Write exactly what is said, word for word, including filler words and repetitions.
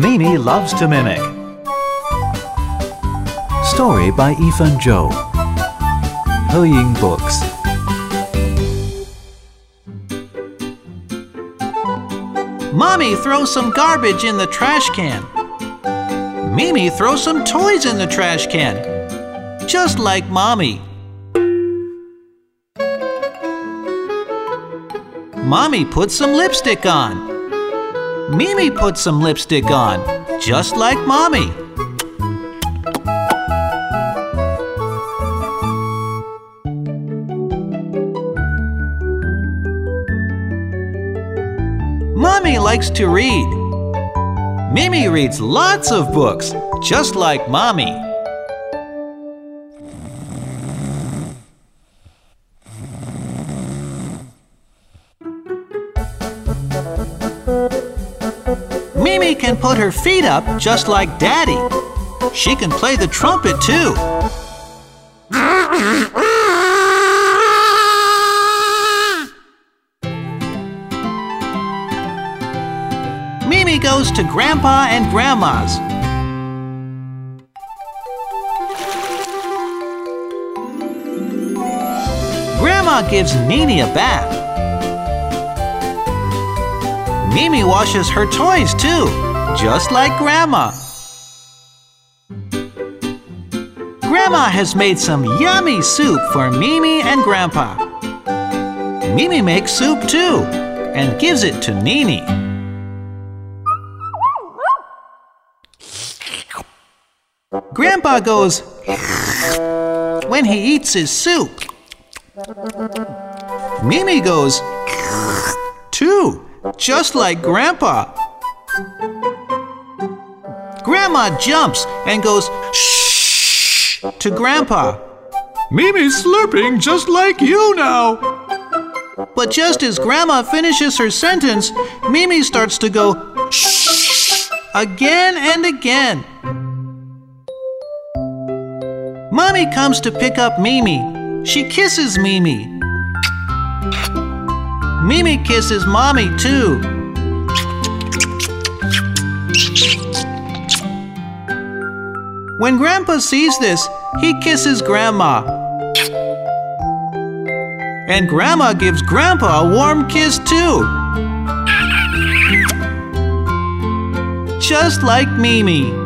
Mimi loves to mimic. Story by Ethan Zhou. He Ying Books. Mommy throws some garbage in the trash can. Mimi throws some toys in the trash can, just like Mommy. Mommy puts some lipstick on. Mimi puts some lipstick on, just like Mommy. Mommy likes to read. Mimi reads lots of books, just like Mommy. Mimi can put her feet up just like Daddy. She can play the trumpet too. Mimi goes to Grandpa and Grandma's. Grandma gives Nini a bath. Mimi washes her toys too, just like Grandma. Grandma has made some yummy soup for Mimi and Grandpa. Mimi makes soup too and gives it to Nini. Grandpa goes when he eats his soup. Mimi goes too, just like Grandpa. Grandma jumps and goes shh to Grandpa. Mimi's slurping just like you now. But just as Grandma finishes her sentence, Mimi starts to go shh again and again. Mommy comes to pick up Mimi. She kisses Mimi. Mimi kisses Mommy too. When Grandpa sees this, he kisses Grandma. And Grandma gives Grandpa a warm kiss too. Just like Mimi.